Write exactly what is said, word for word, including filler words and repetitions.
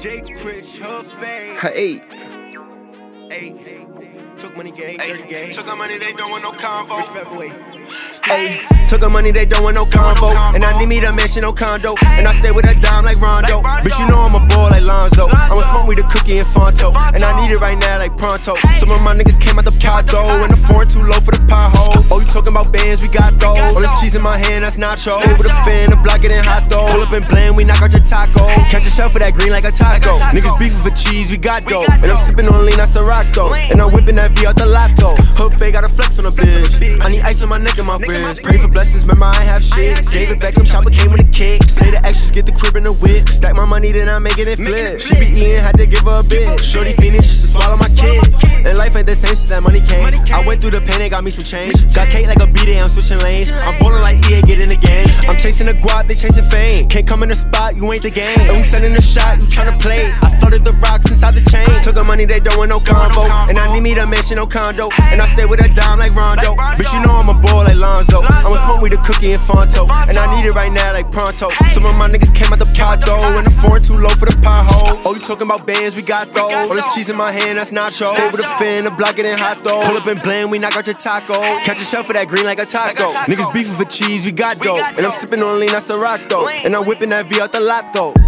Jake Rich, her fade. Hey. Hey. Took money gang, Ay, dirty gang. took our money, they don't want no convo. Rich Featherweight. Ayy, took her money, they don't want no convo. And I need me to mansion, no condo. And I stay with a dime like Rondo. Bitch, you know I'm a boy like Lonzo. I'ma smoke with the cookie and Fonto. And I need it right now like pronto. Some of my niggas came out the pot though. And the foreign too low for the pothole. Oh, you talking about bands, we got those. All this cheese in my hand, that's nacho. Stay with a fan, the block it in hot though. Pull up and blend, we knock out your taco. Catch a shell for that green like a taco. Niggas beefing for cheese, we got dough. And I'm sipping on lean, that's a rock though. And I'm whipping that V out the lotto. Hook fake, got a flex on a bitch. I need ice on my neck and my fridge. Pray for blessings, remember I ain't have shit. Gave it back, them chopper came with a kick. Say the extras, get the crib in the whip. Stack my money, then I make it and flip. She be eating, had to give her a bit. Shorty fiending just to swallow my kid. And life ain't the same since that money came. I went through the pain, they got me some change. Got cake like a B-Day, I'm switching lanes. I'm bowling like E A, get in the game. I'm chasing the guap, they chasing fame. Can't come in the spot, you ain't the game. And we sending the shot, you tryna play. I floated the rocks inside the chain. Took her money, they don't want no convo. And I need me to mansion, no condo. And I stay with a dime like Rondo. Bitch, you know I'm a boy like Lonzo. I'ma smoke with the cookie and Fonto. And I need it right now like pronto. Some of my niggas came out the pot though. And the foreign too low for the pothole. Oh, you talking about bands, we got those. All this cheese in my hand, that's nacho. Stay with a fin, the block it in hot though. Pull up and blend, we knock out your taco. Catch a shell for that green like a taco. Niggas beefing for cheese, we got dough. And I'm sipping on lean, that's a rock though. And I'm whipping that V out the lot though.